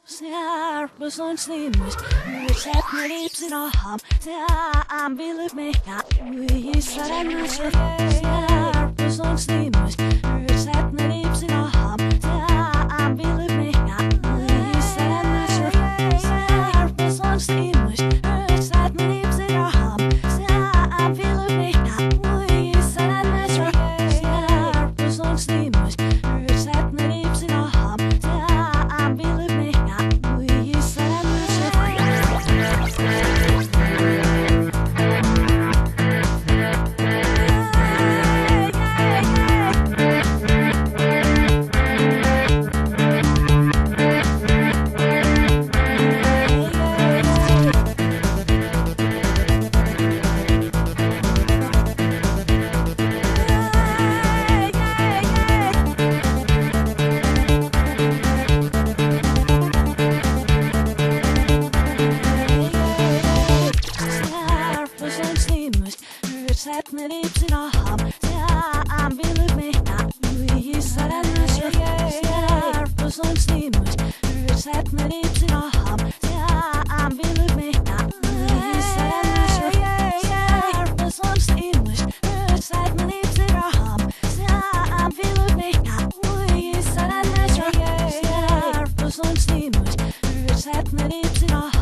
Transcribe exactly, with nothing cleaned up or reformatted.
Ser på sån slimmus, sätt mig lips in a hum. I'm believe me, we said I'm not sure. Ser på sån slimmus, sätt mig lips in a hum. I'm believe me, we said I'm not sure. Ser på sån slimmus, sätt mig lips in a hum. I'm believe me, we said I'm not sure. Ser på sån slimmus, sätt mig lips in a hum. I'm believe me. Sätt mig lips in a hum. I'm believe me. We said I'm not sure. Ser på sån slimmus. Sätt mig lips in a hum. I'm believe me. We said I'm not sure. Ser på sån slimmus. Sätt mig lips in a hum. I'm believe me. We said I'm not sure. Ser på sån slimmus. Sätt mig lips in a hum.